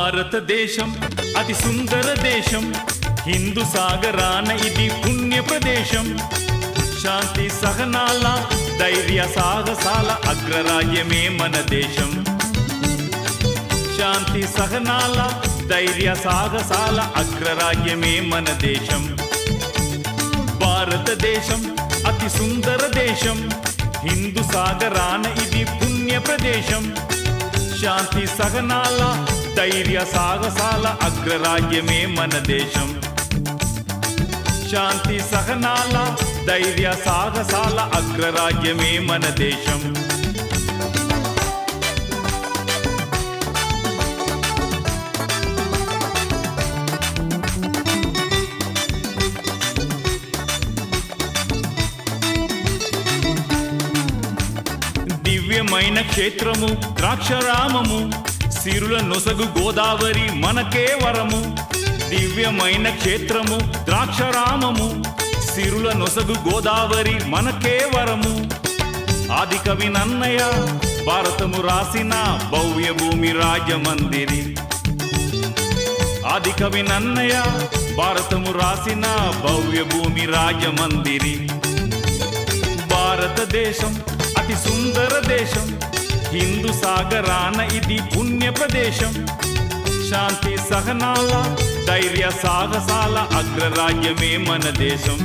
భారతదేశం అతి సుందర దేశం, హిందూ సాగరాన ఇది పుణ్య ప్రదేశం. శాంతి సహనాల ధైర్య సాహసాల అగ్రరాజ్యమే మన దేశం. శాంతి సహనాల ధైర్య సాహసాల అగ్రరాజ్యమే మన దేశం. భారతదేశం అతి సుందర దేశం, హిందూ సాగరాన ఇది పుణ్య ప్రదేశం. శాంతి సహనాల ధైర్య సాహసాల అగ్రరాజ్యమే మన దేశం. శాంతి సహనాల ధైర్య సాహసాల అగ్రరాజ్యమే మన దేశం. దివ్యమైన క్షేత్రము ద్రాక్షరామము, సిరుల నొసగు గోదావరి మనకే వరము. దివ్యమైన క్షేత్రము ద్రాక్షరామము, సిరుల నొసగు గోదావరి మనకే వరము. ఆది కవి నన్నయ్య భారతము రాసిన భవ్య భూమి రాజమందిరి. ఆది కవి నన్నయ్య భారతము రాసిన భవ్య భూమి రాజమందిరి. భారతదేశం అతి సుందర దేశం, హిందూ సాగరాన ఇది పుణ్య ప్రదేశం. శాంతి సహనాల ధైర్య సాహసాల అగ్రరాజ్యమే మన దేశం.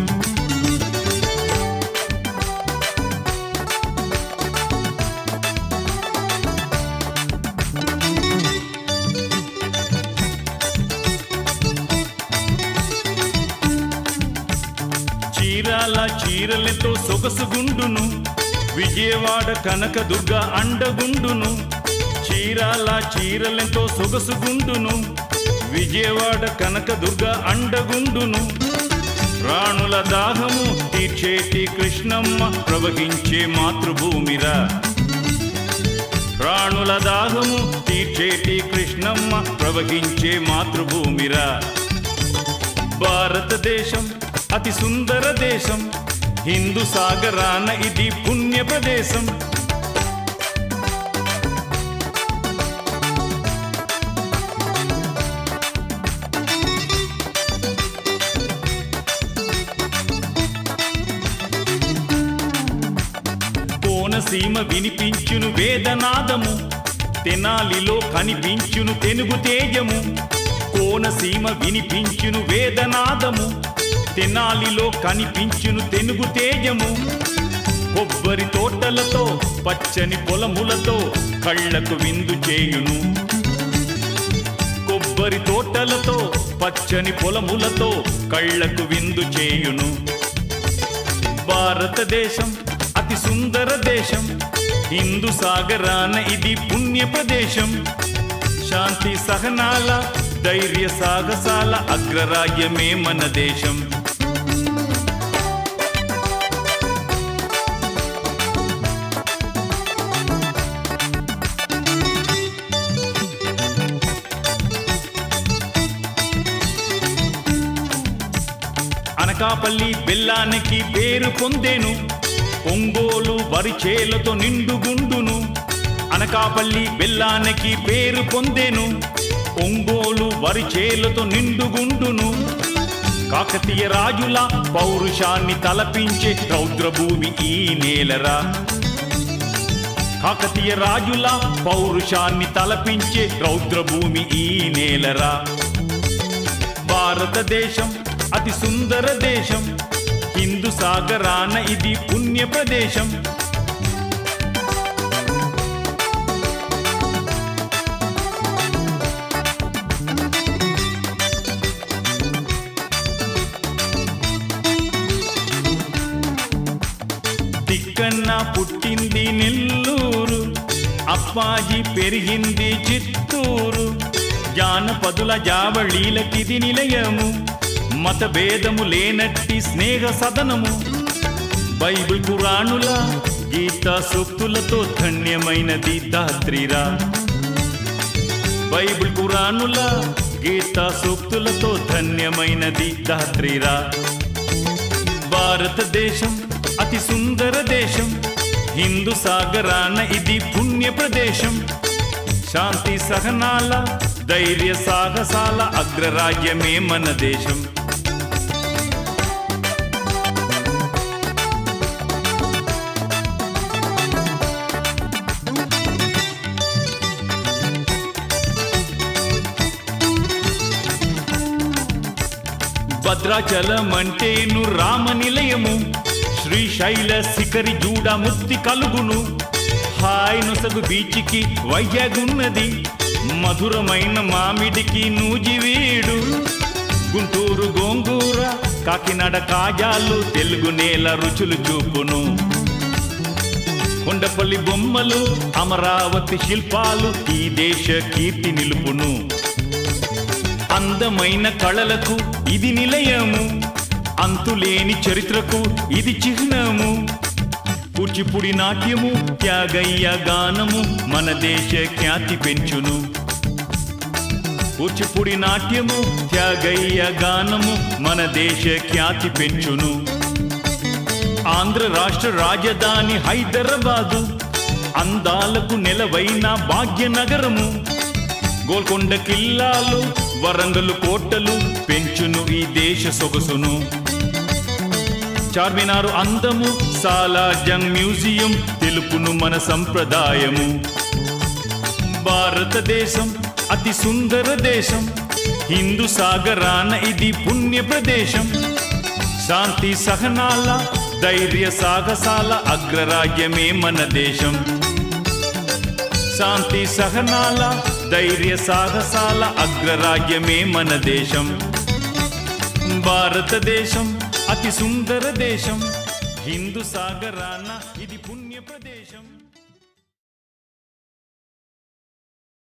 చీరాల చీరలతో సొగసుగుండును, విజయవాడ కనకదుర్గ అండగుండును. చీరాల చీరలతో సొగసుగుండును, విజయవాడ కనకదుర్గ అండగుండును. రాణుల దాహము తీర్చేటి కృష్ణమ్మ ప్రవహించే మాతృభూమిరా. రాణుల దాహము తీర్చేటి కృష్ణమ్మ ప్రవహించే మాతృభూమిరా. భారతదేశం అతి సుందర దేశం, హిందూ సాగరాన ఇది పుణ్య ప్రదేశం. కోనసీమ వినిపించును వేదనాదము, తెనాలిలో కనిపించును తెనుగు తేజము. కోనసీమ వినిపించును వేదనాదము, తెనాలిలో కనిపించును తెనుగు తేజము. కొబ్బరి తోటలతో పచ్చని పొలములతో కళ్ళకు విందు చేయును. కొబ్బరి తోటలతో పచ్చని పొలములతో కళ్ళకు విందు చేయును. భారతదేశం అతి సుందర దేశం, హిందూ సాగరాన ఇది పుణ్య ప్రదేశం. శాంతి సహనాల ధైర్య సాహసాల అగ్రరాజ్యమే మన దేశం. అనకాపల్లి బెల్లానికి పేరు పొందేను, ఒంగోలు వరిచేలతో నిండుగుండును. అనకాపల్లి బెల్లానికి పేరు పొందేను, ఒంగోలు వరిచేలతో నిండుగుండును. కాకతీయ రాజుల పౌరుషాన్ని తలపించే రౌద్రభూమి ఈ నేలరా. కాకతీయ రాజుల పౌరుషాన్ని తలపించే రౌద్రభూమి ఈ నేలరా. భారతదేశం అతి సుందర దేశం, హిందూ సాగరాన ఇది పుణ్య ప్రదేశం. తిక్కన్న పుట్టింది నెల్లూరు, అప్పాజీ పెరిగింది చిత్తూరు. జానపదుల జావళీలకిది నిలయము, మత భేదము లేనట్టి స్నేహ సదనము. బైబిల్ పురాణుల గీతా సూక్తులతో ధన్యమైనది దాత్రిరా. బైబిల్ పురాణుల గీతా సూక్తులతో ధన్యమైనది దాత్రిరా. భారతదేశం అతి సుందర దేశం, హిందూ సాగరాన ఇది పుణ్య ప్రదేశం. శాంతి సహనాల ధైర్య సాహసాల అగ్రరాజ్యమే మన దేశం. భద్రాచలం అంటేను రామ నిలయము, శ్రీశైల శిఖరి జూడ ముక్తి కలుగును. హాయ్ నొసగు బీచ్కి వైజాగ్ ఉన్నది, మధురమైన మామిడికి నూజివీడు. గుంటూరు గోంగూర, కాకినాడ కాజాలు తెలుగు నేల రుచులు చూపును. కొండపల్లి బొమ్మలు, అమరావతి శిల్పాలు ఈ దేశ కీర్తి నిలుపును. అందమైన కళలకు ఇది నిలయము, అంతులేని చరిత్రకు ఇది చిహ్నము. కూచిపూడి నాట్యము, త్యాగయ్య గానము మన దేశ ఖ్యాతి పెంచును. కూచిపూడి నాట్యము, త్యాగయ్య గానము మన దేశ ఖ్యాతి పెంచును. ఆంధ్ర రాష్ట్ర రాజధాని హైదరాబాదు, అందాలకు నెలవైన భాగ్యనగరము. గోల్కొండ కిల్లాలు, వరంగల్ కోటలు పెంచును ఈ దేశ సొగసును. చార్మినారు అందము, సాలార్జంగ్ మ్యూజియం తెలుపును మన సంప్రదాయము. భారతదేశం అతి సుందర దేశం, హిందూ సాగరాన ఇది పుణ్య ప్రదేశం. శాంతి సహనాల ధైర్య సాహసాల అగ్రరాజ్యమే మన దేశం. శాంతి సహనాల ధైర్య సాహసాల అగ్రరాజ్యమే మన దేశం. భారతదేశం అతి సుందర దేశం, హిందూ సాగరాన ఇది పుణ్య ప్రదేశం.